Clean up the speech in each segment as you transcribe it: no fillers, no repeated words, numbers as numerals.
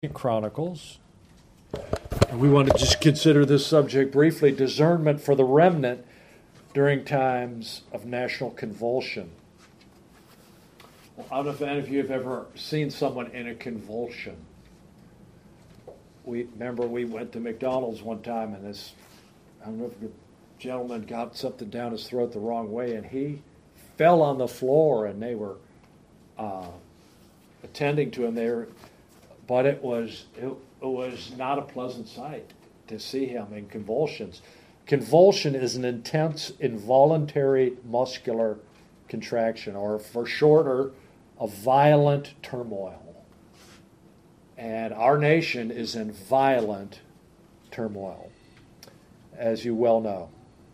Chronicles. And we want to just consider this subject briefly, discernment for the remnant during times of national convulsion. Well, I don't know if any of you have ever seen someone in a convulsion. We went to McDonald's one time, and I don't know if the gentleman got something down his throat the wrong way, and he fell on the floor, and they were attending to him. But it was not a pleasant sight to see him in convulsions. Convulsion is an intense, involuntary muscular contraction, or for shorter, a violent turmoil. And our nation is in violent turmoil, as you well know.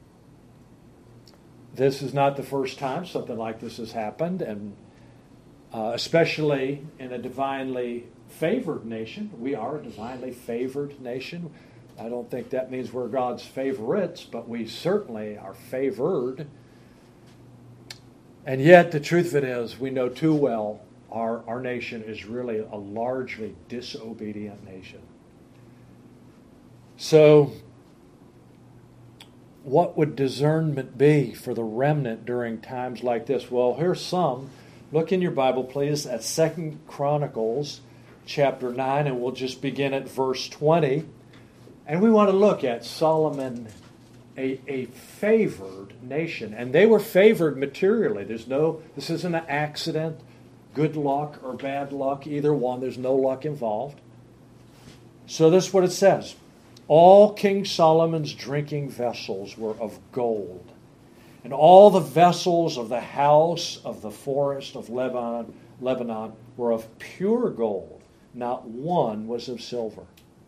This is not the first time something like this has happened, and especially in a divinely favored nation. We are a divinely favored nation. I don't think that means we're God's favorites, but we certainly are favored. And yet, the truth of it is, we know too well our nation is really a largely disobedient nation. So, what would discernment be for the remnant during times like this? Well, here's some. Look in your Bible, please, at 2 Chronicles chapter 9, and we'll just begin at verse 20. And we want to look at Solomon, a favored nation. And they were favored materially. This isn't an accident, good luck or bad luck, either one. There's no luck involved. So this is what it says. All King Solomon's drinking vessels were of gold, and all the vessels of the house of the forest of Lebanon were of pure gold. Not one was of silver.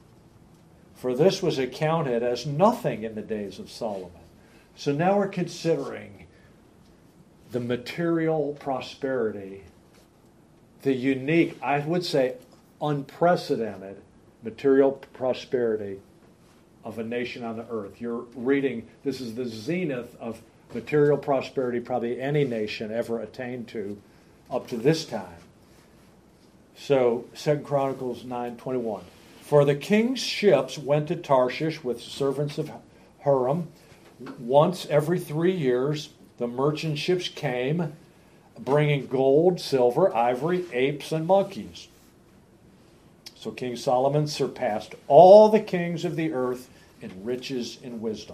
For this was accounted as nothing in the days of Solomon. So now we're considering the material prosperity, the unique, I would say unprecedented material prosperity of a nation on the earth. You're reading, this is the zenith of material prosperity probably any nation ever attained to up to this time. So, 2 Chronicles 9:21. For the king's ships went to Tarshish with servants of Huram. Once every 3 years, the merchant ships came, bringing gold, silver, ivory, apes, and monkeys. So King Solomon surpassed all the kings of the earth in riches and wisdom.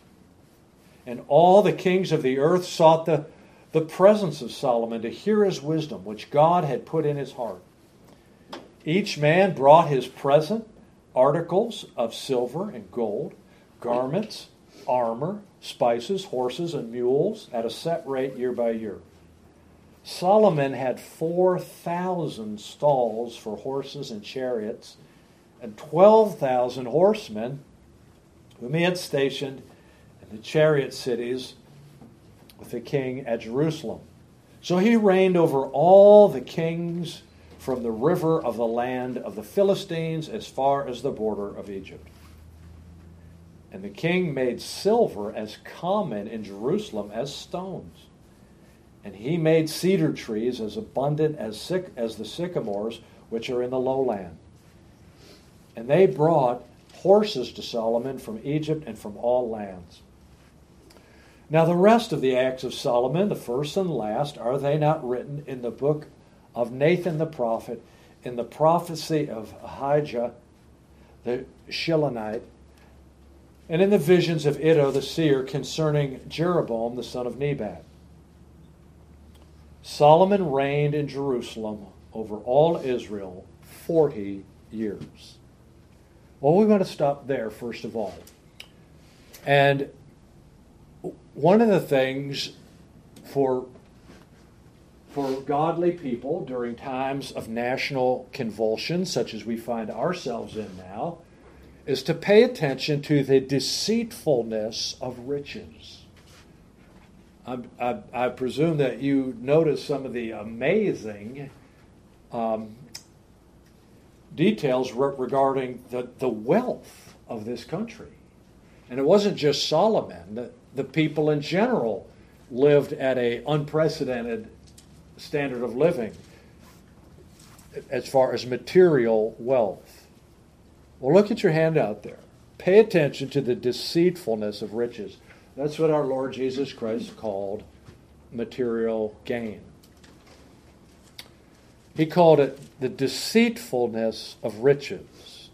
And all the kings of the earth sought the presence of Solomon to hear his wisdom, which God had put in his heart. Each man brought his present, articles of silver and gold, garments, armor, spices, horses, and mules at a set rate year by year. Solomon had 4,000 stalls for horses and chariots, and 12,000 horsemen whom he had stationed in the chariot cities with the king at Jerusalem. So he reigned over all the kings from the river of the land of the Philistines as far as the border of Egypt. And the king made silver as common in Jerusalem as stones. And he made cedar trees as abundant as the sycamores which are in the lowland. And they brought horses to Solomon from Egypt and from all lands. Now the rest of the acts of Solomon, the first and last, are they not written in the book of Nathan the prophet, in the prophecy of Ahijah the Shilonite, and in the visions of Iddo the seer concerning Jeroboam the son of Nebat? Solomon reigned in Jerusalem over all Israel 40 years. Well, we want to stop there first of all. And one of the things for godly people during times of national convulsion, such as we find ourselves in now, is to pay attention to the deceitfulness of riches. I presume that you notice some of the amazing details regarding the wealth of this country. And it wasn't just Solomon. The people in general lived at an unprecedented standard of living. as far as material wealth. Well, look at your handout there. Pay attention to the deceitfulness of riches. That's what our Lord Jesus Christ called material gain. He called it the deceitfulness of riches.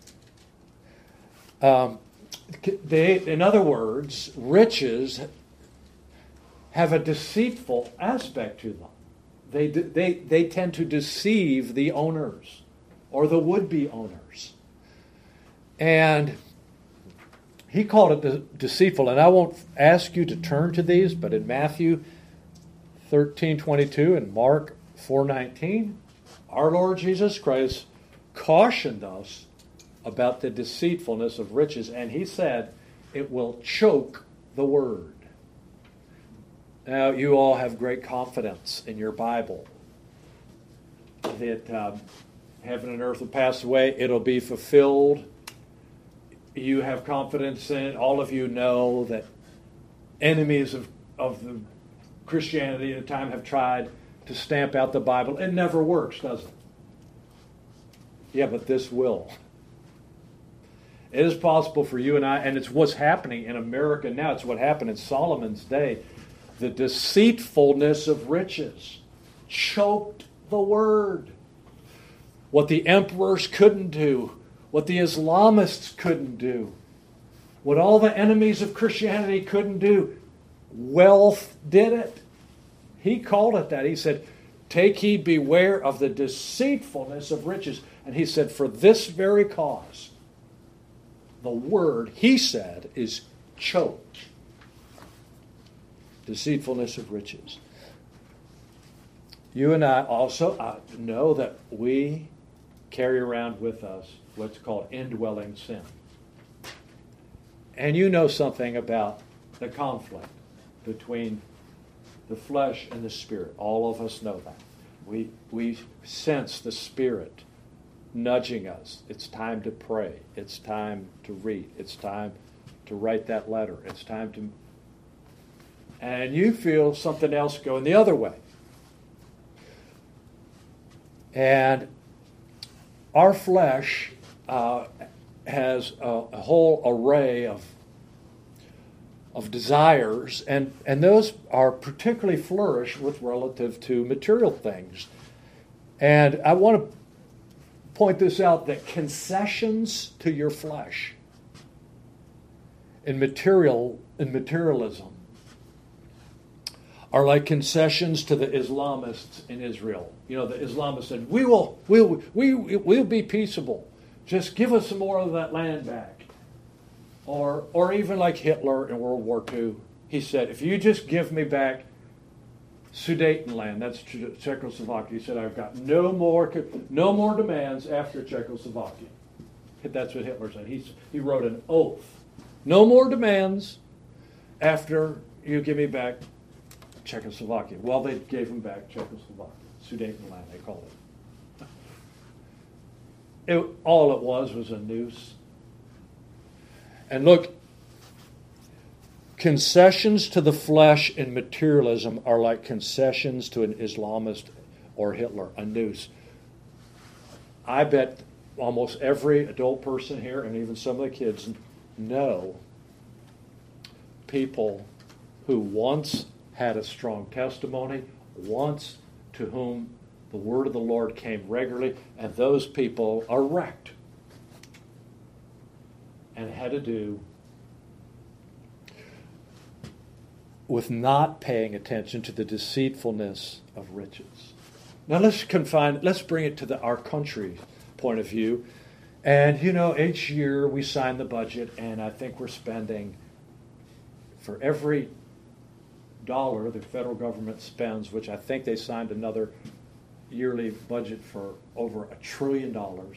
In other words, riches have a deceitful aspect to them. They tend to deceive the owners or the would-be owners. And he called it deceitful. And I won't ask you to turn to these, but in Matthew 13:22 and Mark 4:19, our Lord Jesus Christ cautioned us about the deceitfulness of riches, and he said it will choke the word. Now, you all have great confidence in your Bible that heaven and earth will pass away, it'll be fulfilled. You have confidence in it. All of you know that enemies of the Christianity at the time have tried to stamp out the Bible. It never works, does it? Yeah, but this will. It is possible for you and I, and it's what's happening in America now. It's what happened in Solomon's day. The deceitfulness of riches choked the word. What the emperors couldn't do, what the Islamists couldn't do, what all the enemies of Christianity couldn't do, wealth did it. He called it that. He said, take heed, beware of the deceitfulness of riches. And he said, for this very cause, the word, he said, is choked. Deceitfulness of riches. You and I also know that we carry around with us what's called indwelling sin. And you know something about the conflict between the flesh and the spirit. All of us know that. We sense the Spirit nudging us. It's time to pray. It's time to read. It's time to write that letter. It's time to... And you feel something else going the other way. And our flesh has a whole array of desires, and those are particularly flourish with relative to material things. And I want to point this out, that concessions to your flesh in materialism are like concessions to the Islamists in Israel. You know, the Islamists said, we'll be peaceable. Just give us some more of that land back. Or even like Hitler in World War II, he said, if you just give me back Sudetenland, that's Czechoslovakia, he said, I've got no more demands after Czechoslovakia. That's what Hitler said. He wrote an oath. No more demands after you give me back Czechoslovakia. Well, they gave him back Czechoslovakia. Sudetenland, they called it. All it was a noose. And look, concessions to the flesh in materialism are like concessions to an Islamist or Hitler, a noose. I bet almost every adult person here, and even some of the kids, know people who once had a strong testimony, once to whom the word of the Lord came regularly, and those people are wrecked. And it had to do with not paying attention to the deceitfulness of riches. Now let's bring it to our country's point of view. And you know, each year we sign the budget, and I think we're spending, for every dollar the federal government spends, which I think they signed another yearly budget for over $1 trillion,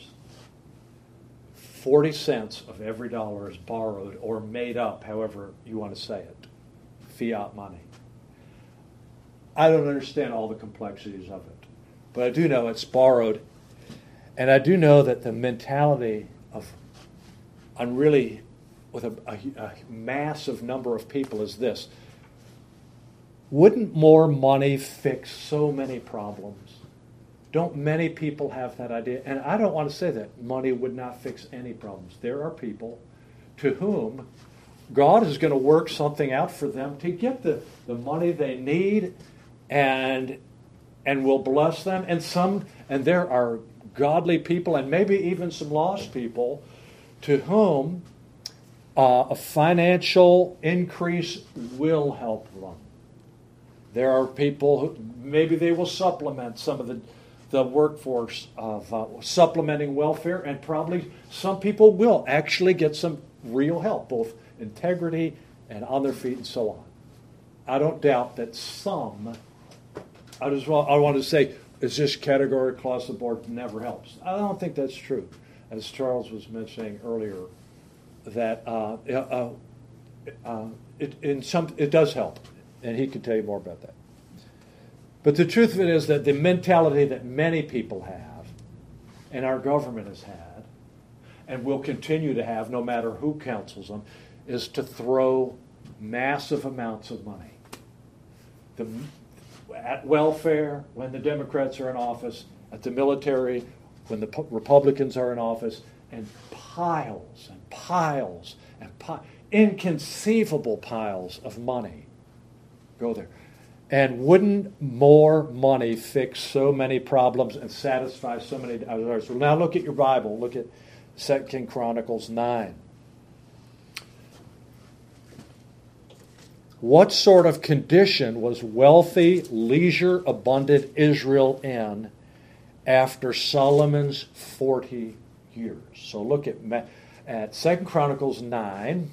40 cents of every dollar is borrowed or made up, however you want to say it, fiat money. I don't understand all the complexities of it, but I do know it's borrowed, and I do know that the mentality of, with a massive number of people is this: wouldn't more money fix so many problems? Don't many people have that idea? And I don't want to say that money would not fix any problems. There are people to whom God is going to work something out for them to get the money they need, and will bless them. And there are godly people, and maybe even some lost people, to whom a financial increase will help them. There are people who maybe they will supplement some of the workforce of supplementing welfare, and probably some people will actually get some real help, both integrity and on their feet and so on. I don't doubt that some, I want to say, it's just category across the board never helps. I don't think that's true. As Charles was mentioning earlier, that it does help, and he can tell you more about that. But the truth of it is that the mentality that many people have, and our government has had, and will continue to have no matter who counsels them, is to throw massive amounts of money at welfare when the Democrats are in office, at the military when the Republicans are in office, and piles and piles and inconceivable piles of money go there. And wouldn't more money fix so many problems and satisfy so many desires? So now look at your Bible. Look at 2 Chronicles 9. What sort of condition was wealthy, leisure-abundant Israel in after Solomon's 40 years? So look at 2 Chronicles 9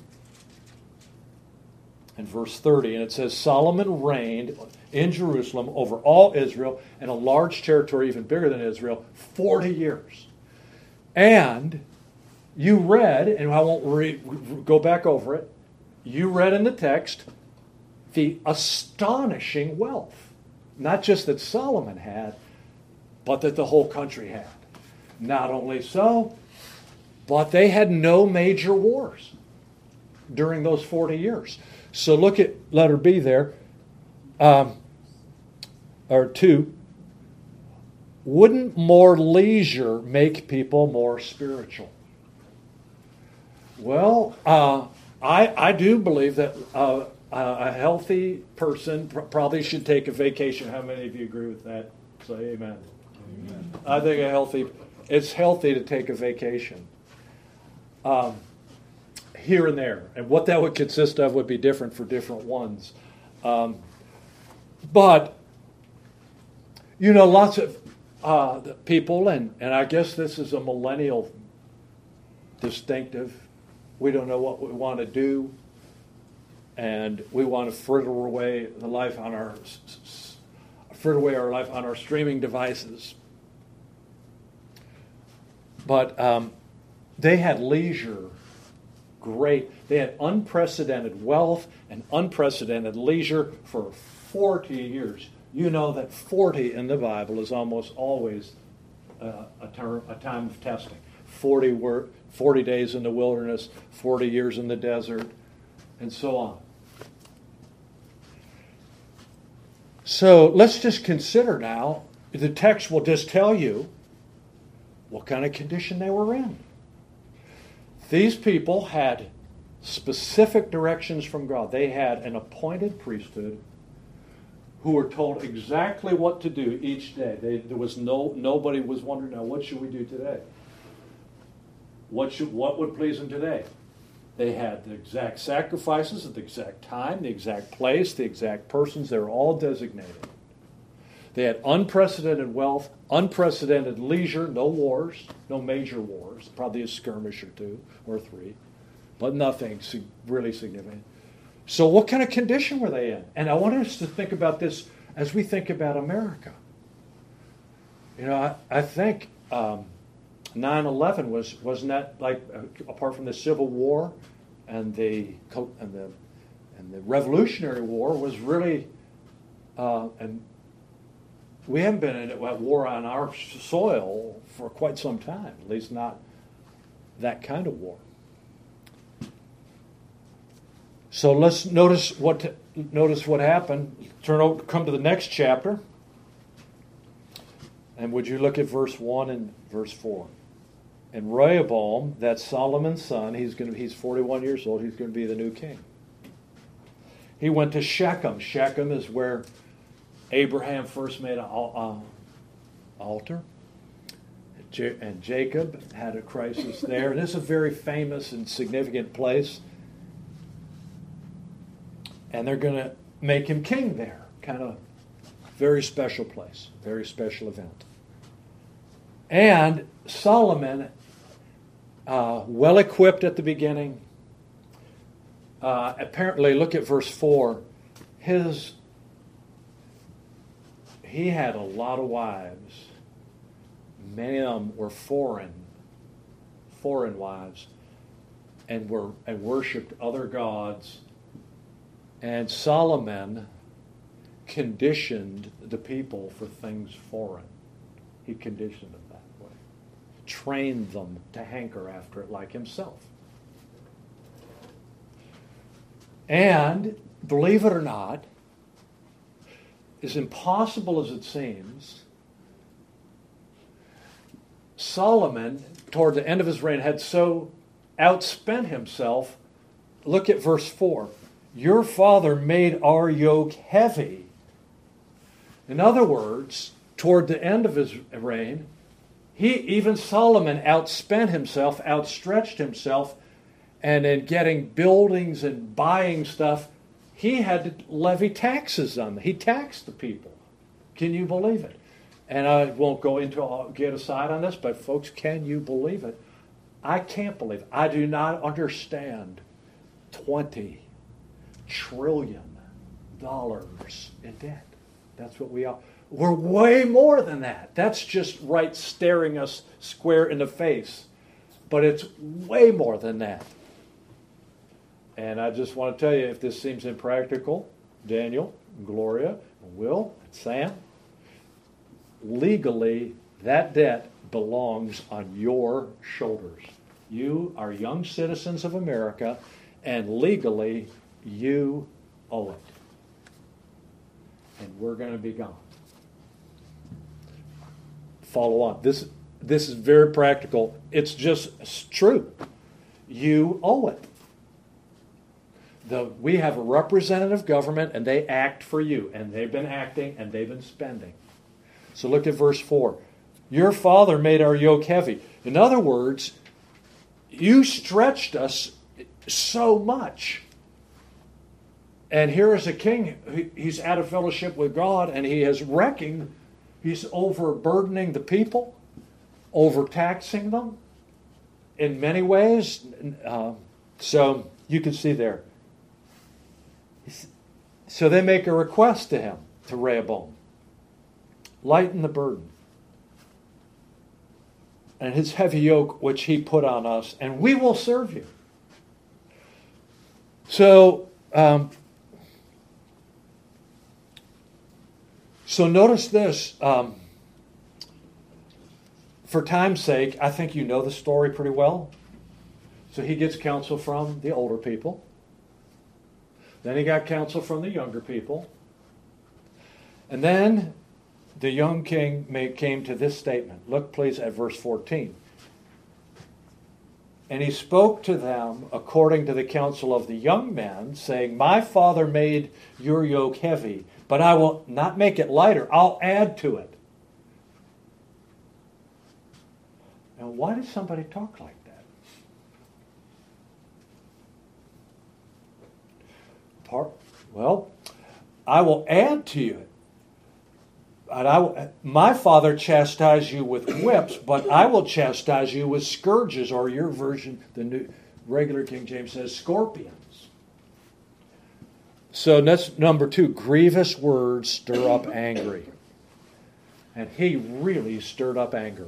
and verse 30. And it says, Solomon reigned in Jerusalem over all Israel and a large territory even bigger than Israel, 40 years. And you read, and I won't go back over it, you read in the text the astonishing wealth, not just that Solomon had, but that the whole country had. Not only so, but they had no major wars during those 40 years. So look at letter B there, or 2. Wouldn't more leisure make people more spiritual? Well, I do believe that a healthy person probably should take a vacation. How many of you agree with that? Say amen. Amen. I think it's healthy to take a vacation. Here and there. And what that would consist of would be different for different ones. But, lots of people, and I guess this is a millennial distinctive. We don't know what we want to do. And we want to fritter away our life on our streaming devices. But they had leisure, they had unprecedented wealth and unprecedented leisure for 40 years. You know that 40 in the Bible is almost always a time of testing. 40 days in the wilderness, 40 years in the desert, and so on. So let's just consider now, the text will just tell you what kind of condition they were in. These people had specific directions from God. They had an appointed priesthood who were told exactly what to do each day. Nobody was wondering, now what should we do today? What would please them today? They had the exact sacrifices at the exact time, the exact place, the exact persons. They were all designated. They had unprecedented wealth, unprecedented leisure, no wars, no major wars, probably a skirmish or 2 or 3, but nothing really significant. So what kind of condition were they in? And I want us to think about this as we think about America. I think 9/11 wasn't that like, apart from the Civil War and the Revolutionary War, was really and we haven't been in a war on our soil for quite some time, at least not that kind of war. So let's notice what happened. Come to the next chapter. And would you look at verse 1 and verse 4? And Rehoboam, that's Solomon's son, he's 41 years old, he's going to be the new king. He went to Shechem. Shechem is where Abraham first made an altar. And Jacob had a crisis there. And it's a very famous and significant place. And they're going to make him king there. Kind of very special place, very special event. And Solomon, well equipped at the beginning. Apparently, look at verse 4. He had a lot of wives. Many of them were foreign wives, and worshipped other gods. And Solomon conditioned the people for things foreign. He conditioned them that way. Trained them to hanker after it like himself. And, believe it or not, as impossible as it seems, Solomon, toward the end of his reign, had so outspent himself. Look at verse 4. Your father made our yoke heavy. In other words, toward the end of his reign, even Solomon outspent himself, outstretched himself, and in getting buildings and buying stuff, he had to levy taxes on them. He taxed the people. Can you believe it? And I won't get aside on this, but folks, can you believe it? I can't believe it. I do not understand $20 trillion in debt. That's what we are. We're way more than that. That's just right staring us square in the face. But it's way more than that. And I just want to tell you, if this seems impractical, Daniel, Gloria, Will, Sam, legally, that debt belongs on your shoulders. You are young citizens of America, and legally, you owe it. And we're going to be gone. Follow on. This is very practical. It's true. You owe it. We have a representative government, and they act for you. And they've been acting, and they've been spending. So look at verse 4. Your father made our yoke heavy. In other words, you stretched us so much. And here is a king. He's out of fellowship with God, and he's overburdening the people, overtaxing them in many ways. So you can see there. So they make a request to him, to Rehoboam. Lighten the burden and his heavy yoke which he put on us, and we will serve you. So notice this. For time's sake, I think you know the story pretty well. So he gets counsel from the older people. Then he got counsel from the younger people. And then the young king came to this statement. Look, please, at verse 14. And he spoke to them according to the counsel of the young men, saying, my father made your yoke heavy, but I will not make it lighter. I'll add to it. Now, why does somebody talk like that? Well, I will add to you. And my father chastised you with whips, but I will chastise you with scourges, or your version, the New Regular King James says scorpions. So that's number 2. Grievous words stir up anger. And he really stirred up anger.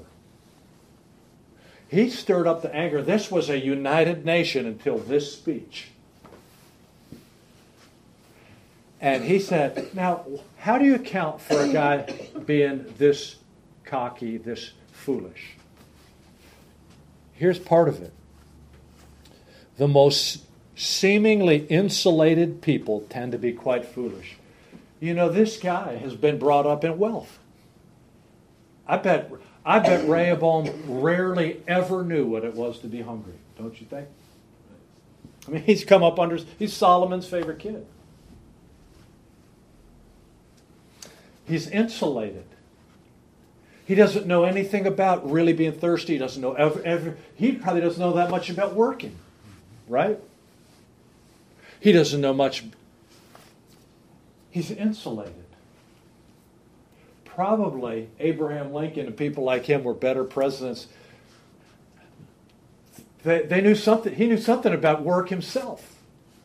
He stirred up the anger. This was a united nation until this speech. And he said, now, how do you account for a guy being this cocky, this foolish? Here's part of it. The most seemingly insulated people tend to be quite foolish. You know, this guy has been brought up in wealth. I bet Rehoboam rarely ever knew what it was to be hungry, don't you think? I mean, he's Solomon's favorite kid. He's insulated. He doesn't know anything about really being thirsty. He doesn't know he probably doesn't know that much about working, right? He doesn't know much. He's insulated. Probably Abraham Lincoln and people like him were better presidents. They knew something. He knew something about work himself.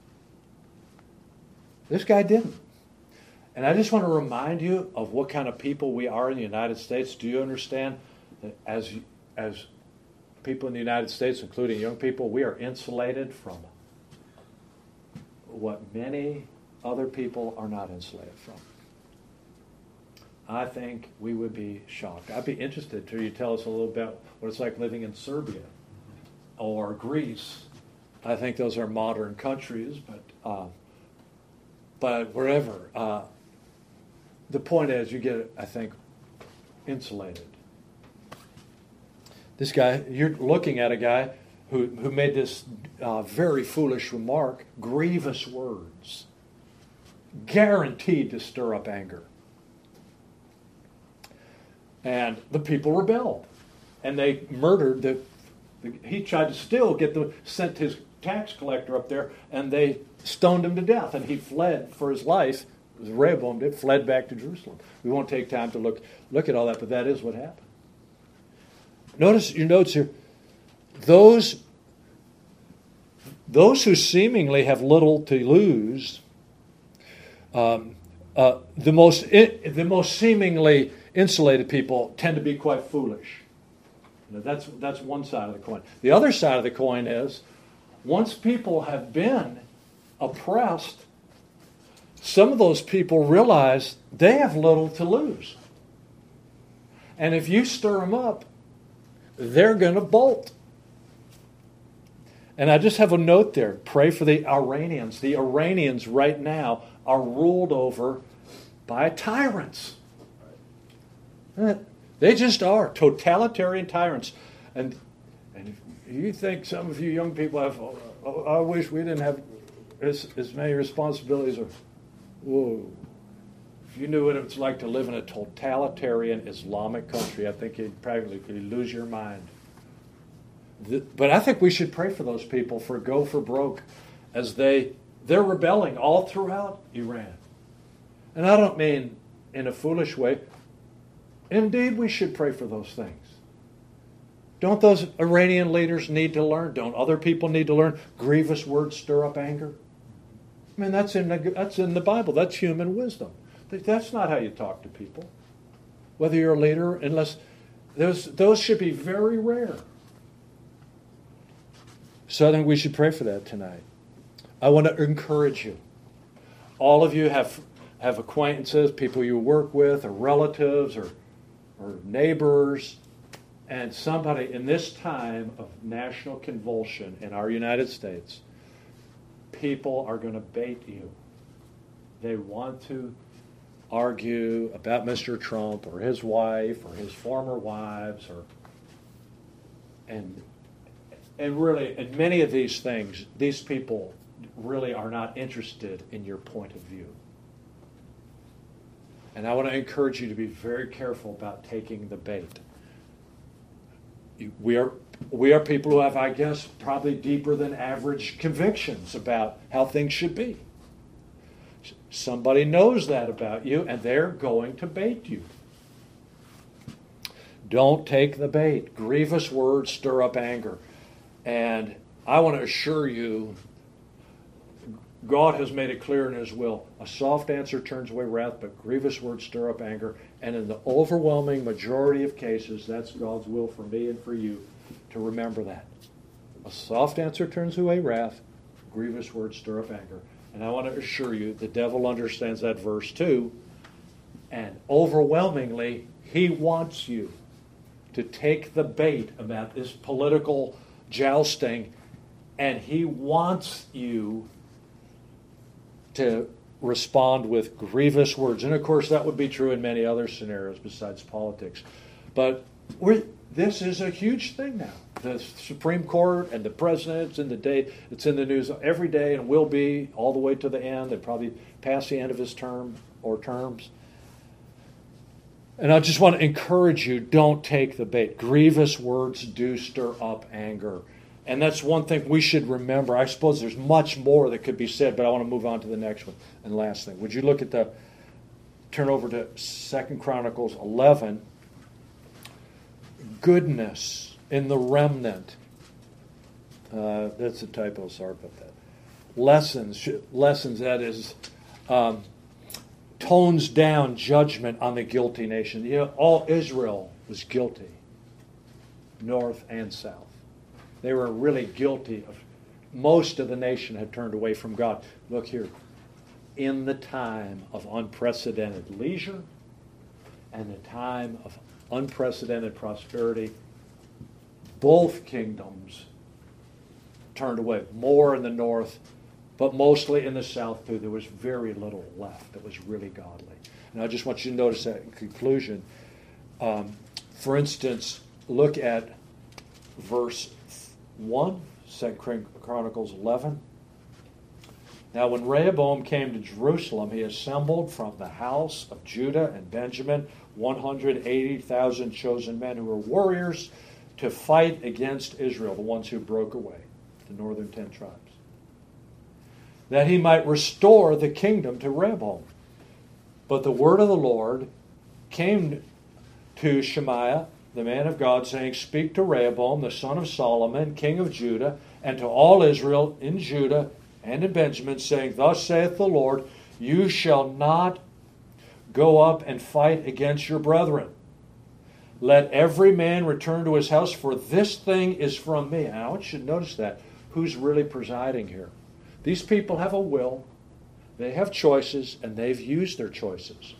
This guy didn't. And I just want to remind you of what kind of people we are in the United States. Do you understand that as people in the United States, including young people, we are insulated from what many other people are not insulated from? I think we would be shocked. I'd be interested to you tell us a little about what it's like living in Serbia or Greece. I think those are modern countries, but wherever. The point is, you get, I think, insulated. This guy, you're looking at a guy who made this very foolish remark, grievous words, guaranteed to stir up anger. And the people rebelled. And they murdered he tried to still sent his tax collector up there, and they stoned him to death. And he fled for his life. Rehoboam did, fled back to Jerusalem. We won't take time to look at all that, but that is what happened. Notice your notes here. Those who seemingly have little to lose, the most seemingly insulated people tend to be quite foolish. That's one side of the coin. The other side of the coin is, once people have been oppressed, some of those people realize they have little to lose. And if you stir them up, they're going to bolt. And I just have a note there. Pray for the Iranians. The Iranians right now are ruled over by tyrants. They just are totalitarian tyrants. And if you think some of you young people have, I wish we didn't have as many responsibilities. Whoa. If you knew what it's like to live in a totalitarian Islamic country, I think you'd probably lose your mind. But I think we should pray for those people for go for broke as they're rebelling all throughout Iran. And I don't mean in a foolish way. Indeed, we should pray for those things. Don't those Iranian leaders need to learn? Don't other people need to learn? Grievous words stir up anger. I mean, that's in the Bible. That's human wisdom. That's not how you talk to people. Whether you're a leader, unless those should be very rare. So I think we should pray for that tonight. I want to encourage you. All of you have acquaintances, people you work with, or relatives, or neighbors, and somebody in this time of national convulsion in our United States, people are going to bait you. They want to argue about Mr. Trump or his wife or his former wives, and really, in many of these things, these people really are not interested in your point of view. And I want to encourage you to be very careful about taking the bait. We are people who have, I guess, probably deeper than average convictions about how things should be. Somebody knows that about you, and they're going to bait you. Don't take the bait. Grievous words stir up anger. And I want to assure you, God has made it clear in His will. A soft answer turns away wrath, but grievous words stir up anger. And in the overwhelming majority of cases, that's God's will for me and for you to remember that. A soft answer turns away wrath, grievous words stir up anger. And I want to assure you, the devil understands that verse too. And overwhelmingly, he wants you to take the bait about this political jousting, and he wants you to respond with grievous words. And of course, that would be true in many other scenarios besides politics. But this is a huge thing now. The Supreme Court and the president's in the day. It's in the news every day and will be all the way to the end. They probably pass the end of his term or terms. And I just want to encourage you, don't take the bait. Grievous words do stir up anger. And that's one thing we should remember. I suppose there's much more that could be said, but I want to move on to the next one. And last thing. Would you look at turn over to 2 Chronicles 11. Goodness in the remnant. That's a typo, sorry about that. Lessons, that is, tones down judgment on the guilty nation. You know, all Israel was guilty, north and south. They were really guilty of, most of the nation had turned away from God. Look here. In the time of unprecedented leisure and the time of unprecedented prosperity, both kingdoms turned away. More in the north, but mostly in the south too. There was very little left that was really godly. And I just want you to notice that in conclusion. For instance, look at verse 1, 2 Chronicles 11. Now when Rehoboam came to Jerusalem, he assembled from the house of Judah and Benjamin 180,000 chosen men who were warriors to fight against Israel, the ones who broke away, the northern 10 tribes, that he might restore the kingdom to Rehoboam. But the word of the Lord came to Shemaiah, the man of God, saying, Speak to Rehoboam, the son of Solomon, king of Judah, and to all Israel in Judah and in Benjamin, saying, Thus saith the Lord, You shall not go up and fight against your brethren. Let every man return to his house, for this thing is from me. And I want you to notice that. Who's really presiding here? These people have a will, they have choices, and they've used their choices.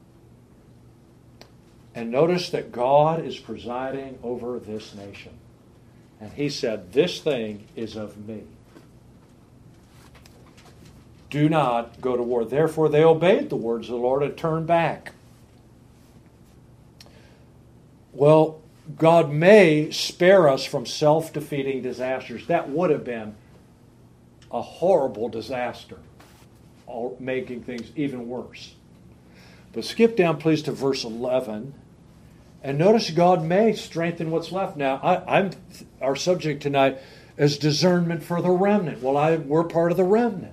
And notice that God is presiding over this nation. And he said, This thing is of me. Do not go to war. Therefore they obeyed the words of the Lord and turned back. Well, God may spare us from self-defeating disasters. That would have been a horrible disaster, making things even worse. But skip down, please, to verse 11. And notice God may strengthen what's left. Now, our subject tonight is discernment for the remnant. Well, we're part of the remnant.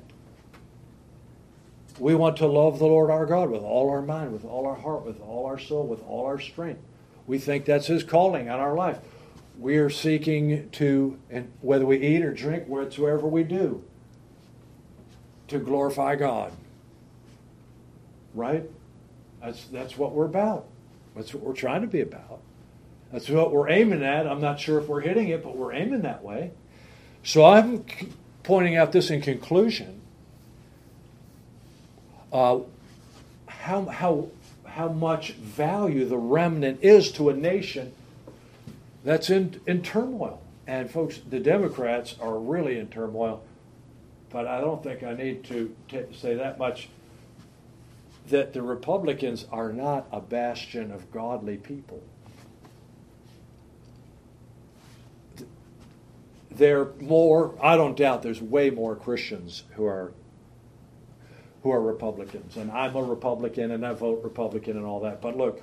We want to love the Lord our God with all our mind, with all our heart, with all our soul, with all our strength. We think that's His calling on our life. We are seeking to, and whether we eat or drink, whatsoever we do, to glorify God. Right? That's what we're about. That's what we're trying to be about. That's what we're aiming at. I'm not sure if we're hitting it, but we're aiming that way. So I'm pointing out this in conclusion. How much value the remnant is to a nation that's in turmoil. And folks, the Democrats are really in turmoil, but I don't think I need to say that much, that the Republicans are not a bastion of godly people. They're more, I don't doubt there's way more Christians who are Republicans, and I'm a Republican and I vote Republican and all that. But look,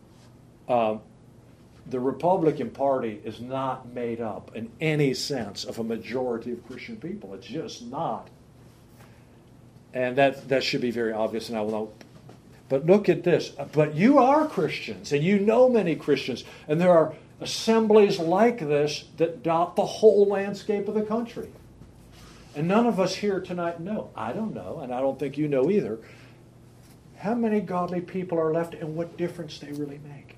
the Republican Party is not made up in any sense of a majority of Christian people. It's just not. And that should be very obvious, and I will know. But look at this. But you are Christians, and you know many Christians, and there are assemblies like this that dot the whole landscape of the country. And none of us here tonight know. I don't know, and I don't think you know either, how many godly people are left and what difference they really make.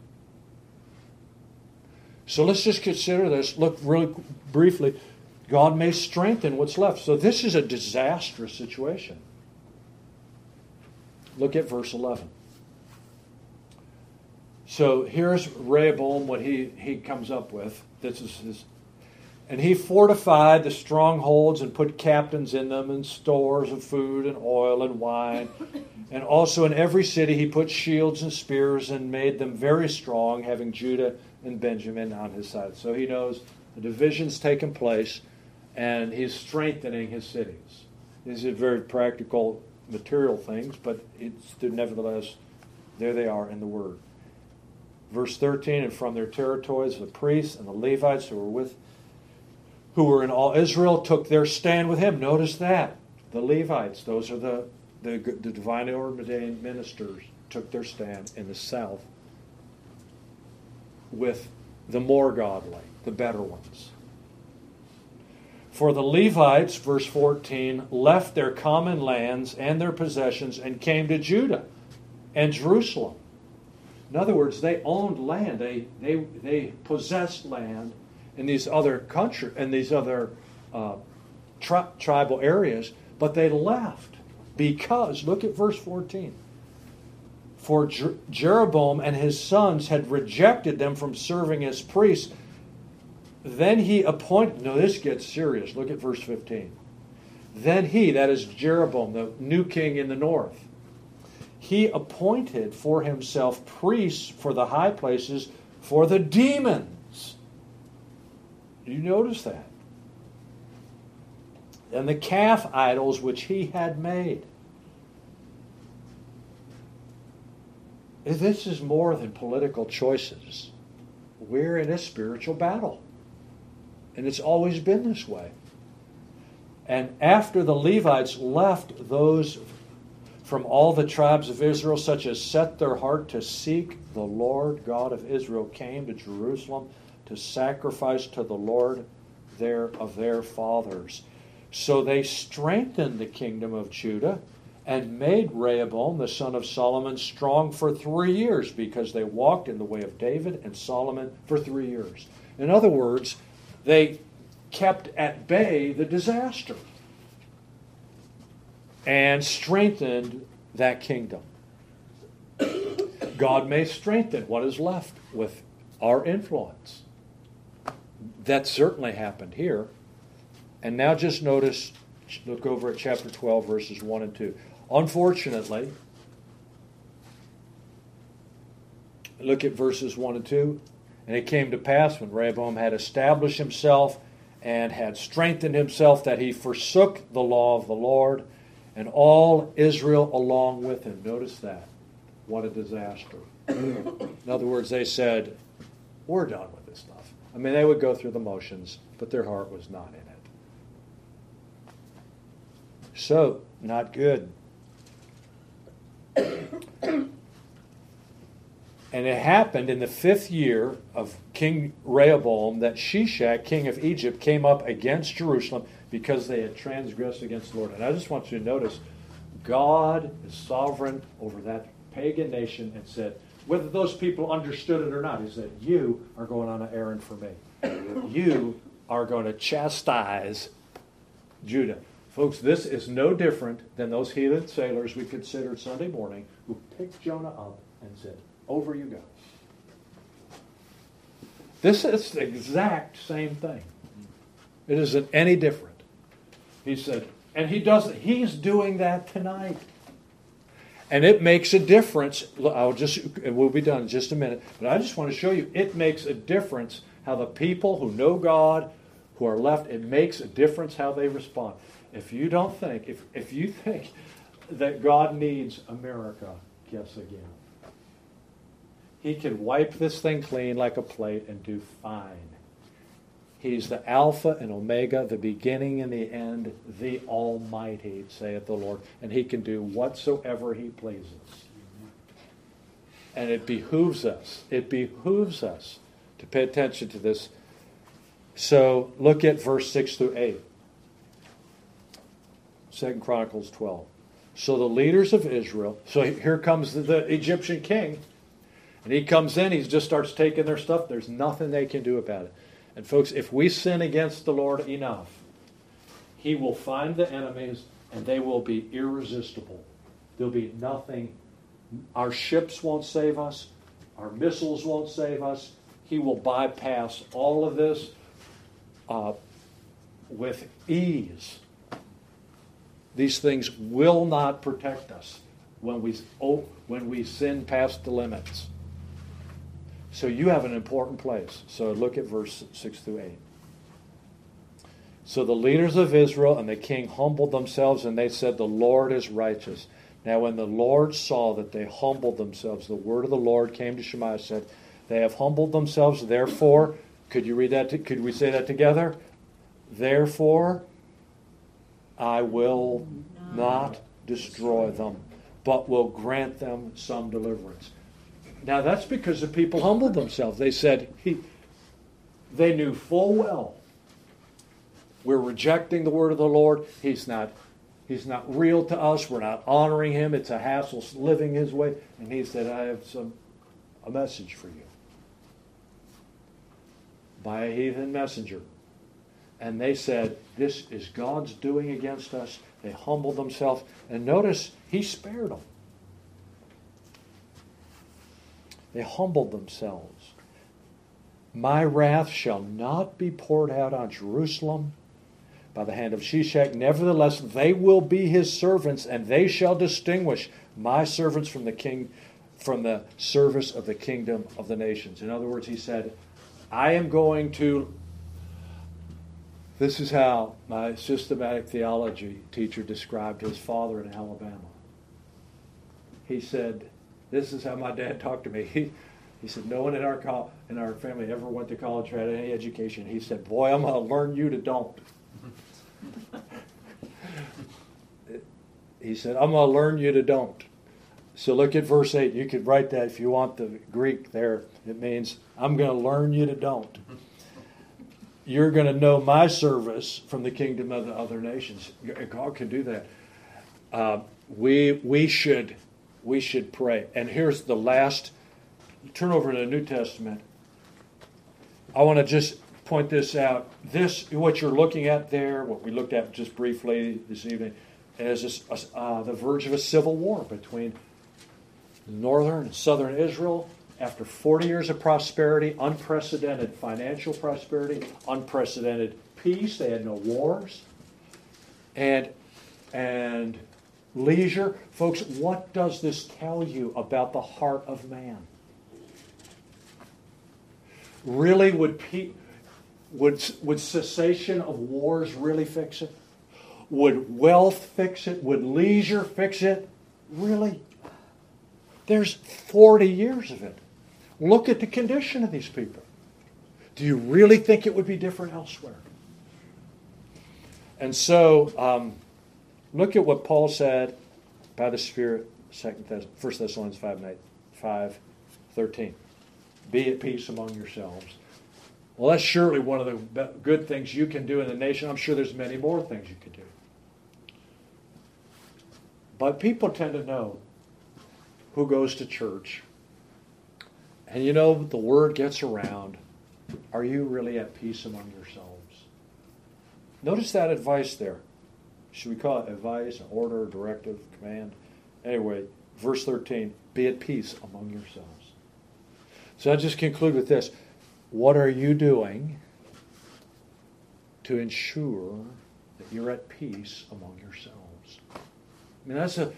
So let's just consider this. Look really briefly. God may strengthen what's left. So this is a disastrous situation. Look at verse 11. So here's Rehoboam, what he comes up with. This is his. And he fortified the strongholds and put captains in them and stores of food and oil and wine. And also in every city he put shields and spears and made them very strong, having Judah and Benjamin on his side. So he knows the division's taken place, and he's strengthening his cities. These are very practical, material things, but nevertheless, there they are in the Word. Verse 13, and from their territories the priests and the Levites who were in all Israel took their stand with him. Notice that. The Levites, those are the divinely ordained ministers, took their stand in the south with the more godly, the better ones. For the Levites, verse 14, left their common lands and their possessions and came to Judah and Jerusalem. In other words, they owned land. They possessed land in these other tribal areas, but they left because, look at verse 14. For Jeroboam and his sons had rejected them from serving as priests. Then he appointed, no, this gets serious. Look at verse 15. Then he, that is Jeroboam, the new king in the north, he appointed for himself priests for the high places for the demons. Do you notice that? And the calf idols which he had made. This is more than political choices. We're in a spiritual battle. And it's always been this way. And after the Levites left, those from all the tribes of Israel, such as set their heart to seek the Lord God of Israel, came to Jerusalem to sacrifice to the Lord of their fathers. So they strengthened the kingdom of Judah and made Rehoboam, the son of Solomon, strong for 3 years, because they walked in the way of David and Solomon for 3 years. In other words, they kept at bay the disaster and strengthened that kingdom. God may strengthen what is left with our influence. That certainly happened here. And now just notice, look over at chapter 12, verses 1 and 2. Unfortunately, look at verses 1 and 2. And it came to pass when Rehoboam had established himself and had strengthened himself that he forsook the law of the Lord and all Israel along with him. Notice that. What a disaster. In other words, they said, we're done with this stuff. I mean, they would go through the motions, but their heart was not in it. So, not good. And it happened in the 5th year of King Rehoboam that Shishak, king of Egypt, came up against Jerusalem because they had transgressed against the Lord. And I just want you to notice, God is sovereign over that pagan nation and said, whether those people understood it or not, he said, you are going on an errand for me. You are going to chastise Judah. Folks, this is no different than those heathen sailors we considered Sunday morning who picked Jonah up and said, over you go. This is the exact same thing. It isn't any different. He said, and he's doing that tonight. And it makes a difference. We'll be done in just a minute. But I just want to show you, it makes a difference how the people who know God, who are left, it makes a difference how they respond. If you think that God needs America, guess again. He can wipe this thing clean like a plate and do fine. He's the Alpha and Omega, the beginning and the end, the Almighty, saith the Lord. And he can do whatsoever he pleases. And it behooves us to pay attention to this. So look at verse 6 through 8. 2 Chronicles 12. So the leaders of Israel, so here comes the Egyptian king, and he comes in, he just starts taking their stuff. There's nothing they can do about it. And folks, if we sin against the Lord enough, he will find the enemies, and they will be irresistible. There'll be nothing. Our ships won't save us. Our missiles won't save us. He will bypass all of this. with ease. These things will not protect us when we sin past the limits. So you have an important place. So look at verse 6 through 8. So the leaders of Israel and the king humbled themselves, and they said, "The Lord is righteous." Now when the Lord saw that they humbled themselves, the word of the Lord came to Shemaiah and said, "They have humbled themselves, therefore," could you read that? Could we say that together? "Therefore, I will not destroy them, but will grant them some deliverance." Now that's because the people humbled themselves. They said, they knew full well, we're rejecting the word of the Lord. He's not real to us. We're not honoring him. It's a hassle living his way. And he said, "I have a message for you by a heathen messenger." And they said, "This is God's doing against us." They humbled themselves. And notice, he spared them. They humbled themselves. "My wrath shall not be poured out on Jerusalem by the hand of Shishak. Nevertheless, they will be his servants, and they shall distinguish my servants from the service of the kingdom of the nations." In other words, he said, this is how my systematic theology teacher described his father in Alabama. He said, this is how my dad talked to me. He said, "No one in our family ever went to college or had any education." He said, "Boy, I'm going to learn you to don't." He said, "I'm going to learn you to don't." So look at verse 8. You could write that if you want the Greek there. It means, I'm going to learn you to don't. You're going to know my service from the kingdom of the other nations. God can do that. We should pray. And here's the last. Turn over to the New Testament. I want to just point this out. This, what you're looking at there, what we looked at just briefly this evening, is the verge of a civil war between northern and southern Israel. After 40 years of prosperity, unprecedented financial prosperity, unprecedented peace, they had no wars, and leisure. Folks, what does this tell you about the heart of man? Really, would cessation of wars really fix it? Would wealth fix it? Would leisure fix it? Really? There's 40 years of it. Look at the condition of these people. Do you really think it would be different elsewhere? And so, look at what Paul said by the Spirit, 1 Thessalonians 5:13. "Be at peace among yourselves." Well, that's surely one of the good things you can do in the nation. I'm sure there's many more things you could do. But people tend to know who goes to church. And the word gets around. Are you really at peace among yourselves? Notice that advice there. Should we call it advice, order, directive, command? Anyway, verse 13, "Be at peace among yourselves." So I just conclude with this. What are you doing to ensure that you're at peace among yourselves? I mean,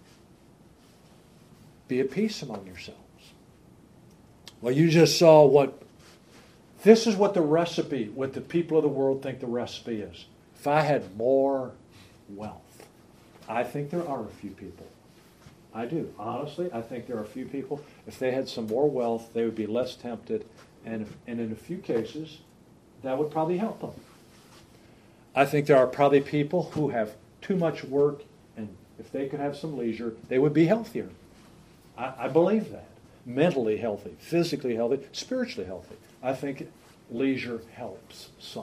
be at peace among yourselves. Well, you just saw this is what the recipe, what the people of the world think the recipe is. If I had more wealth, I think there are a few people. I do. Honestly, I think there are a few people. If they had some more wealth, they would be less tempted. And in a few cases, that would probably help them. I think there are probably people who have too much work, and if they could have some leisure, they would be healthier. I believe that. Mentally healthy, physically healthy, spiritually healthy. I think leisure helps some.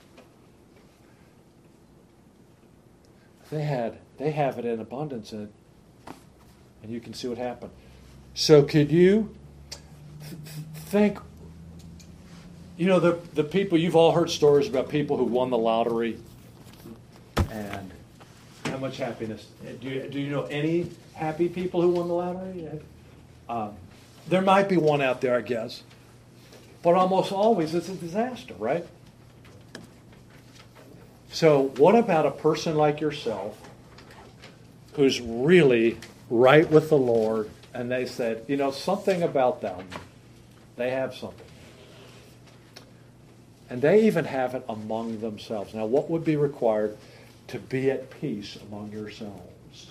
They have it in abundance, and you can see what happened. So could you think, the people, you've all heard stories about people who won the lottery and how much happiness. Do you know any happy people who won the lottery? There might be one out there, I guess. But almost always it's a disaster, right? So what about a person like yourself who's really right with the Lord, and they said, something about them, they have something. And they even have it among themselves. Now, what would be required to be at peace among yourselves?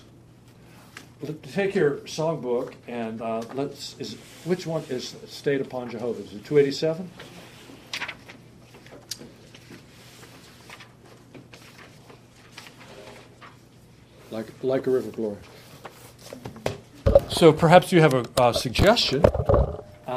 Take your songbook and which one is Stayed Upon Jehovah? Is it 287? Like a river of glory. So perhaps you have a suggestion